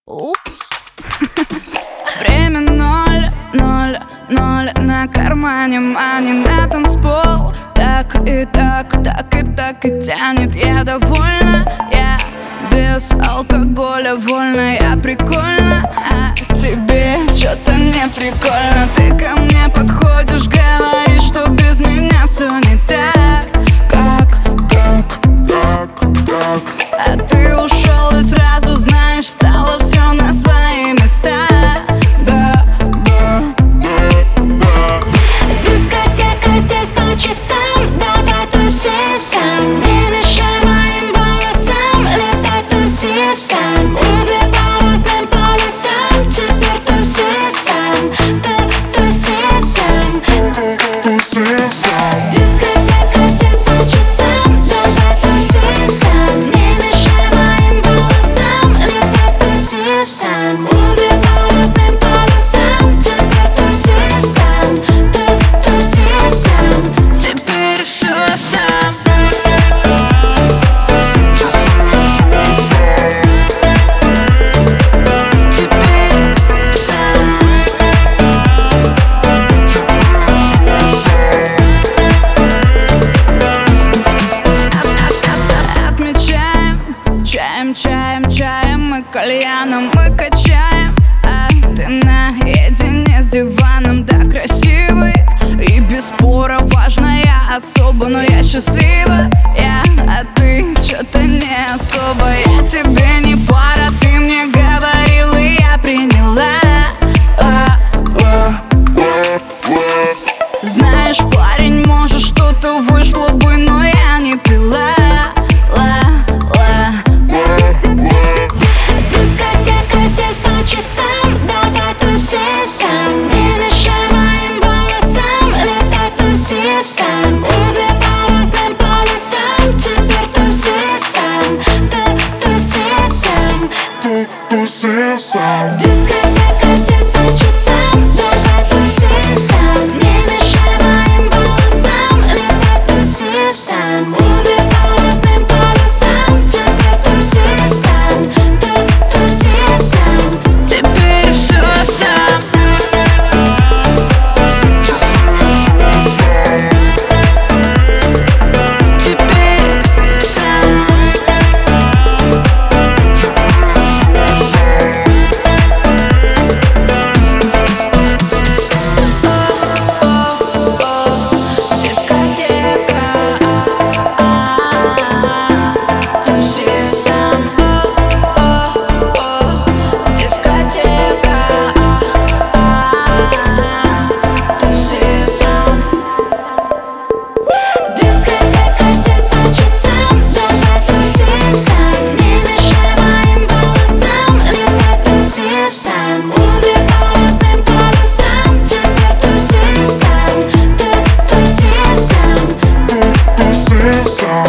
Упс. Время 0:00 на кармане, мани на танцпол. Так и так, так и так и тянет. Я довольна, я без алкоголя вольна. Я прикольна, а тебе что-то не прикольно. Ты ко мне подходишь, говоришь, что без меня все не так. Как? А ты ушел и сразу, знаешь, стало все на свои места. Дискотека здесь по часам, давай тусим. Не мешай моим волосам, летай тусим. Убей по разным полюсам, теперь тусим. Дискотека здесь по часам, давай тусим. Не мешай моим волосам, летай тусим. Убей по разным полюсам, теперь тусим. Теперь все сам. Чаем, мы кальяном, мы качаем. А ты наедине с диваном, да красивый. И без спора важно, я особо, но я счастлива. А ты что-то не особо. Я тебе не пара, ты мне говорил, и я приняла. Знаешь, парень, может, что-то вышло бы, но я не пила. Дискотека здесь по часам, давай тусим. Не мешай моим волосам, летай тусим. Убей по разным полюсам, теперь тусим. Дискотека здесь по часам, давай тусим. Не мешай моим волосам, летай тусим. Убей по разным полюсам, теперь тусим. Теперь все сам. Теперь сам. Дискотека, туси сам. Дискотека, туси сам. Дискотека здесь по часам, давай тусим. Не мешай моим волосам, летай тусим. Убей по разным полюсам, теперь тусим.